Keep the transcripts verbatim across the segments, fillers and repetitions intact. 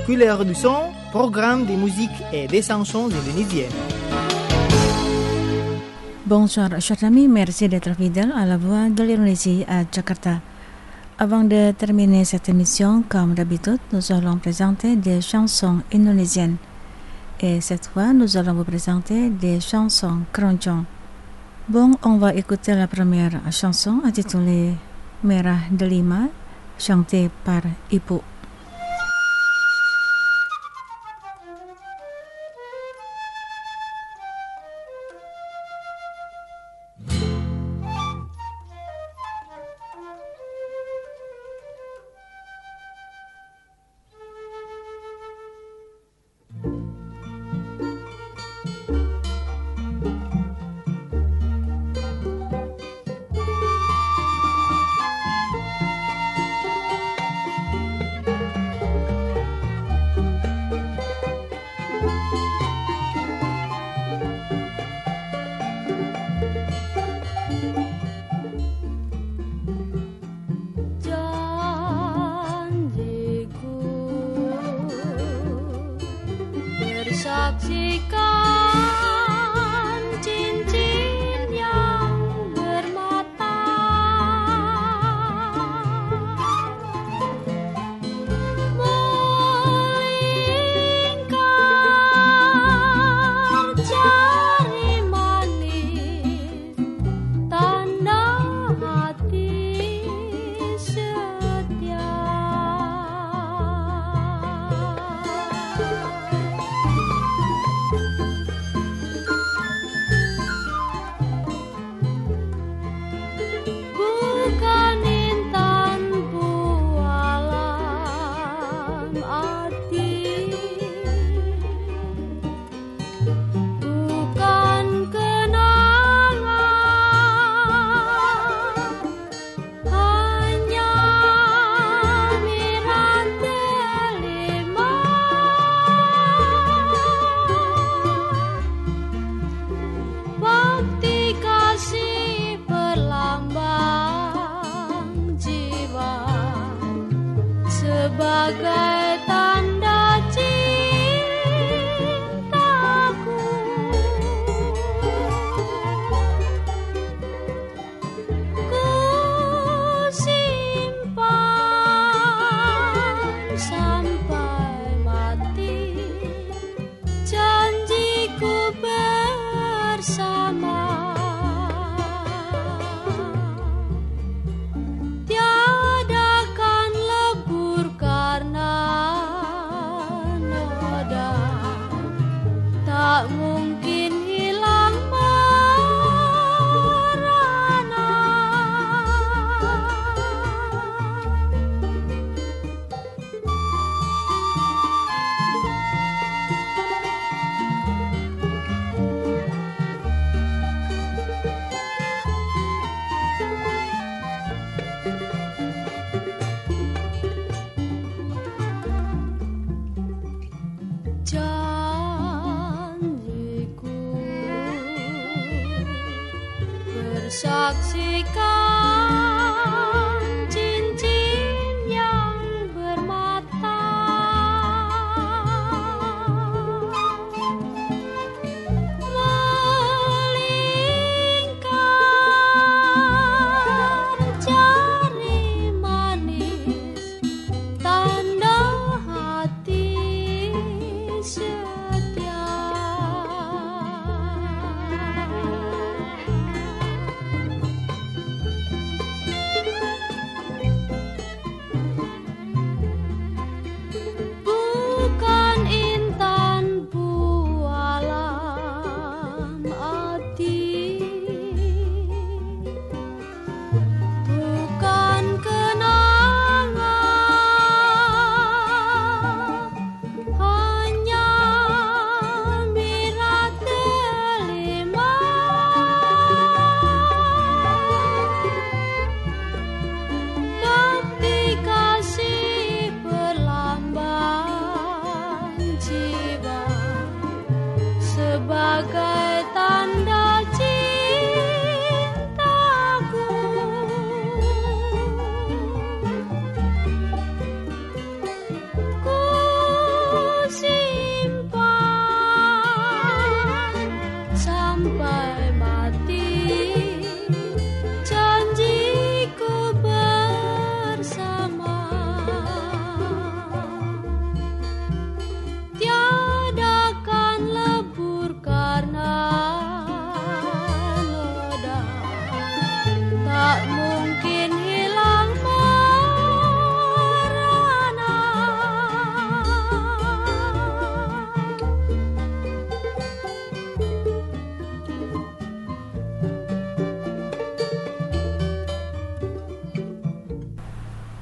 Couleur du son, programme de musique et des chansons indonésiennes. Bonsoir, chers amis, merci d'être fidèles à la voix de l'Indonésie à Jakarta. Avant de terminer cette émission, comme d'habitude, nous allons présenter des chansons indonésiennes. Et cette fois, nous allons vous présenter des chansons keroncong. Bon, on va écouter la première chanson intitulée Merah Delima, chantée par Ibu. Saksikan cincin yang bermata, melingkar jari manis, tanda hati setia.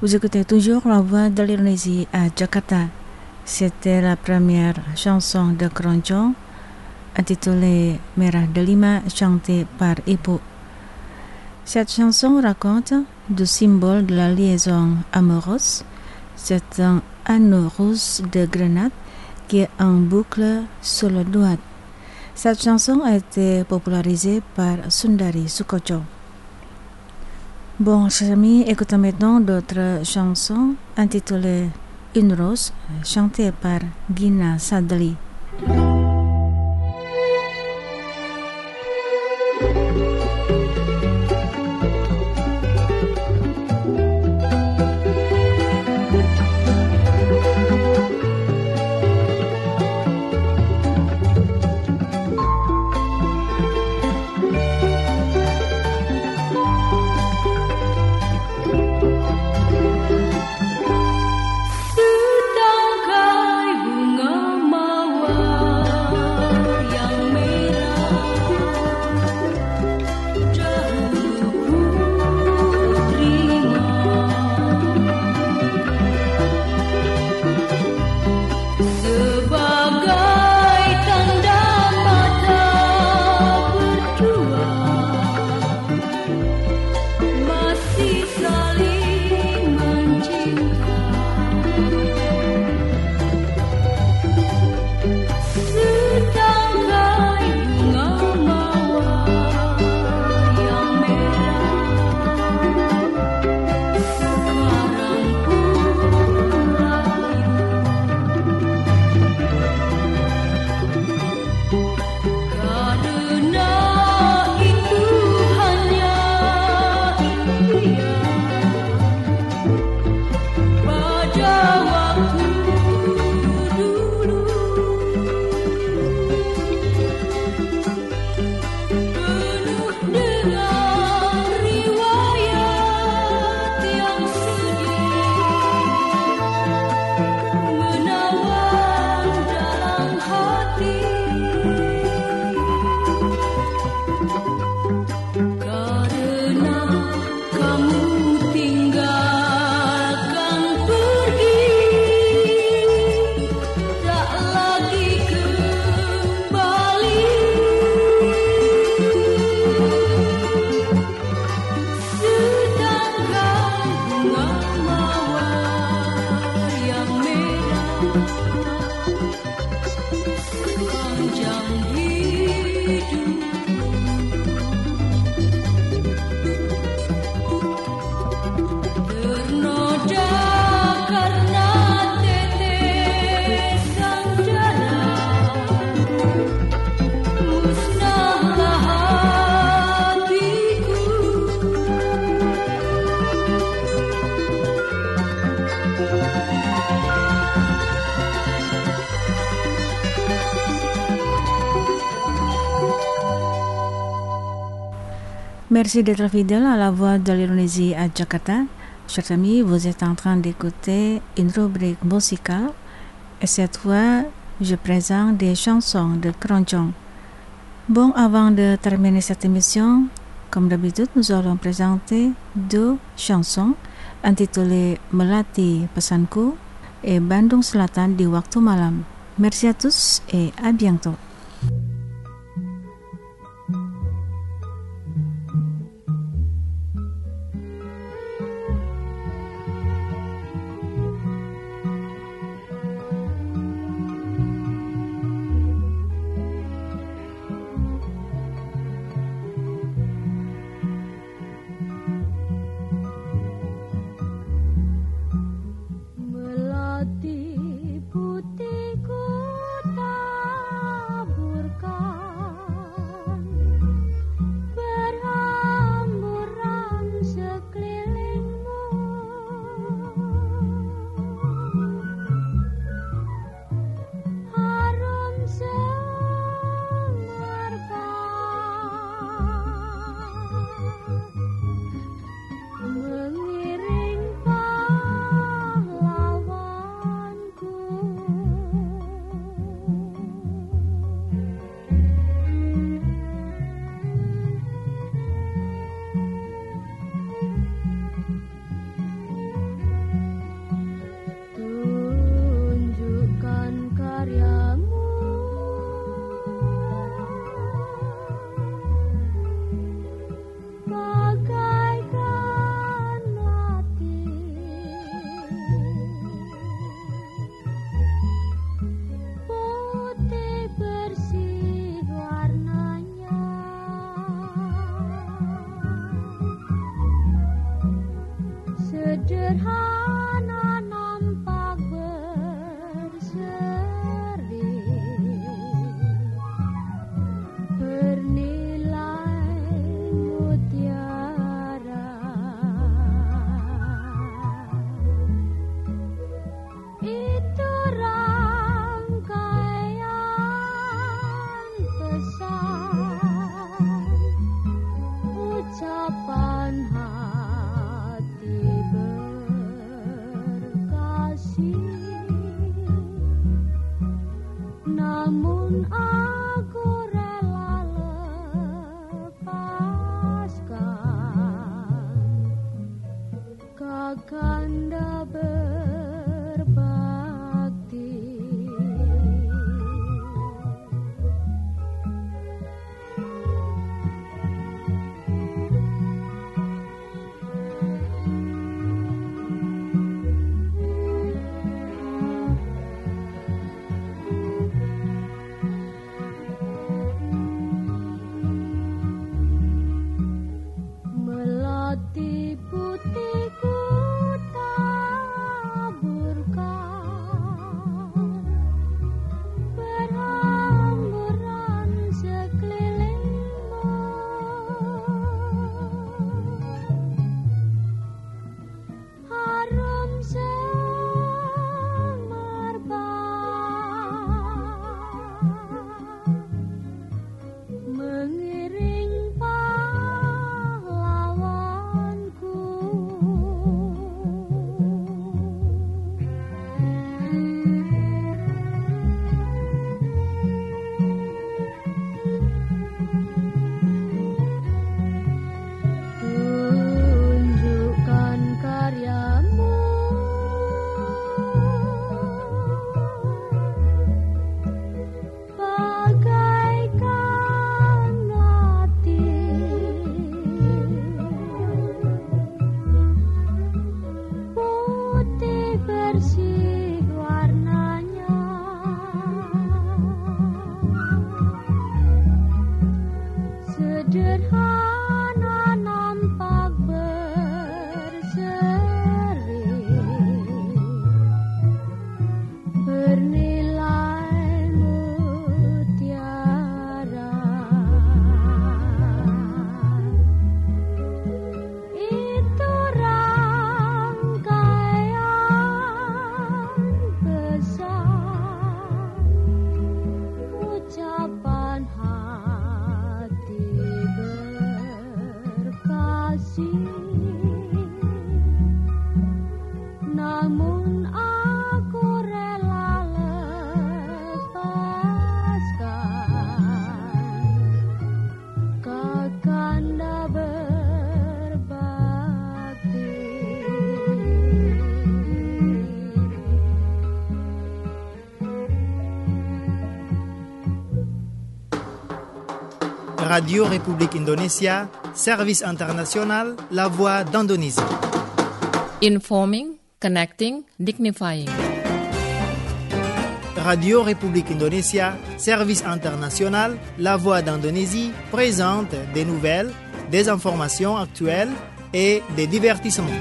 Vous écoutez toujours la voix de l'Indonésie à Jakarta. C'était la première chanson de Keroncong intitulée Merah Delima, chantée par Ibu. Cette chanson raconte du symbole de la liaison amoureuse. C'est un anneau rouge de grenade qui est en boucle sur le doigt. Cette chanson a été popularisée par Sundari Soekotjo. Bon, chers amis, écoutons maintenant d'autres chansons intitulées Une rose, chantée par Gina Sadali. Merci d'être fidèle à la voix de l'Indonésie à Jakarta. Chers amis, vous êtes en train d'écouter une rubrique musicale et cette fois, je présente des chansons de Keroncong. Bon, avant de terminer cette émission, comme d'habitude, nous allons présenter deux chansons intitulées Melati Pesanku et Bandung Selatan di Waktu Malam. Merci à tous et à bientôt. Melati putih ku tak Namun aku rela lepaskan Kakanda berbakti. Melati putihku taburkan, berhamburan sekelilingmu. Harum semerbak mengiring pahlawanku. Tunjukkan karyamu, bagaikan melati, putih bersih warnanya, sederhana nampak berseri, bernilai mutiara. Itu rangkaian pesan, ucapan hati berkasih. Namun aku rela lepaskan Kakanda berbakti. Radio République Indonésia, Service International, La Voix d'Indonésie. Informing, connecting, dignifying. Radio République Indonésia, Service International, La Voix d'Indonésie présente des nouvelles, des informations actuelles et des divertissements.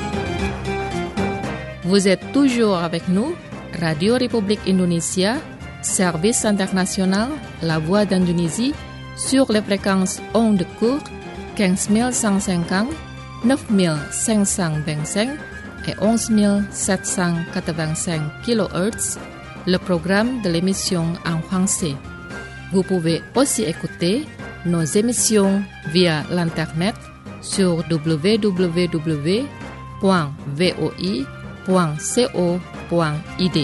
Vous êtes toujours avec nous, Radio République Indonésia, Service International, La Voix d'Indonésie, sur les fréquences ondes courtes quinze mille cent cinquante, neuf mille cinq cent vingt-cinq et onze mille sept cent quatre-vingt-cinq kilohertz, le programme de l'émission en français. Vous pouvez aussi écouter nos émissions via l'internet sur w w w point v o i point co point i d.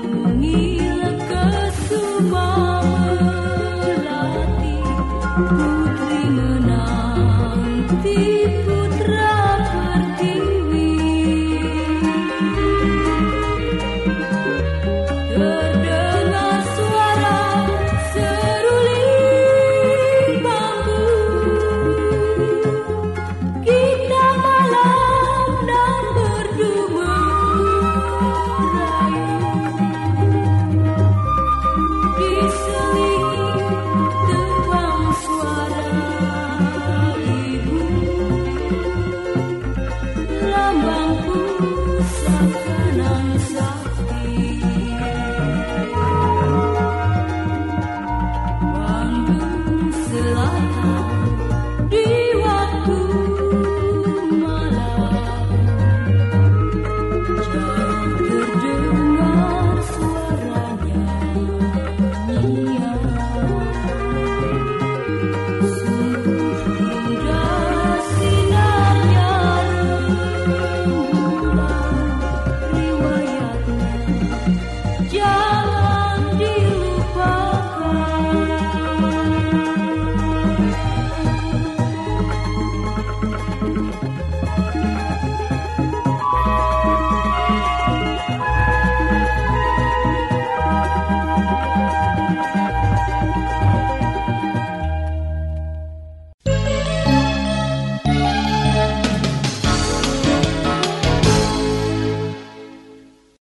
Melati